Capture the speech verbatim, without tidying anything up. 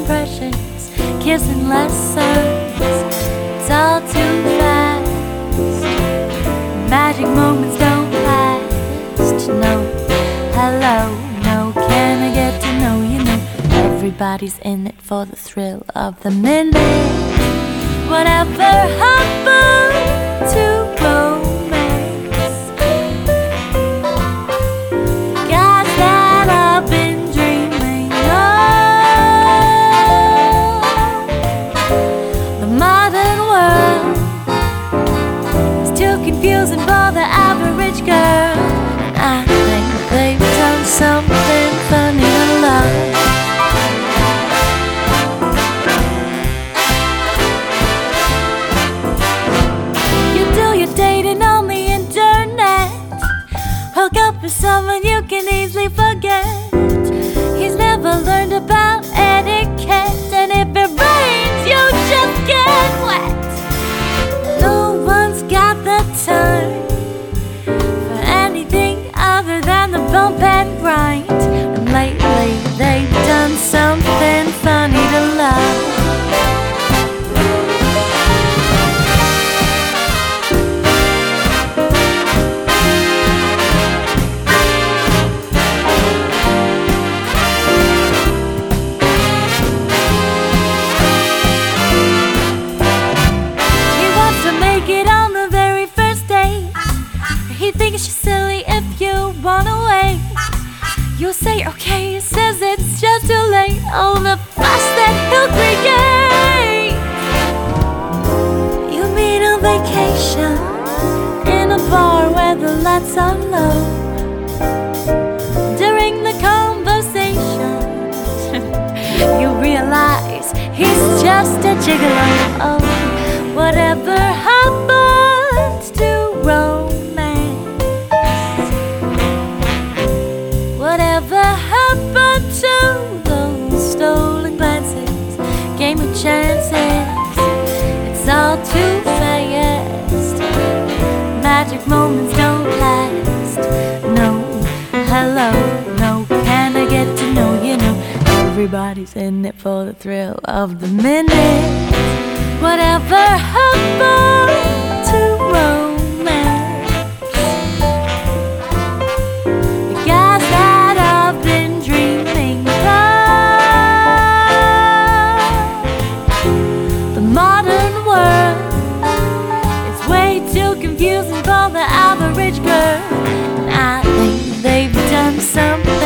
impressions, kissing lessons. It's all too fast. Magic moments don't last. No, hello, no, can I get to know you? No, everybody's in it for the thrill of the minute. Whatever happened to romance? Guys that I've been dreaming of. The modern world is too confusing for the average girl. I think they've done something funny to love. Hook up with someone you can easily forget. He's never learned about etiquette, and if it rains, you just get wet. No one's got the time for anything other than the bump and grind. And lately they've done something funny to love. He thinks you're silly if you wanna wait. You'll say okay, he says it's just too late. Oh, the fuss that he'll create. You meet on vacation in a bar where the lights are low. During the conversation you realize he's just a gigolo. Oh, whatever happens to romance? Whatever happened to those stolen glances? Game of chances, it's all too fast. Magic moments don't last. No, hello, no, can I get to know you? No, everybody's in it for the thrill of the minute. Whatever happened to romance? Confusing for the average girl, and I think they've done something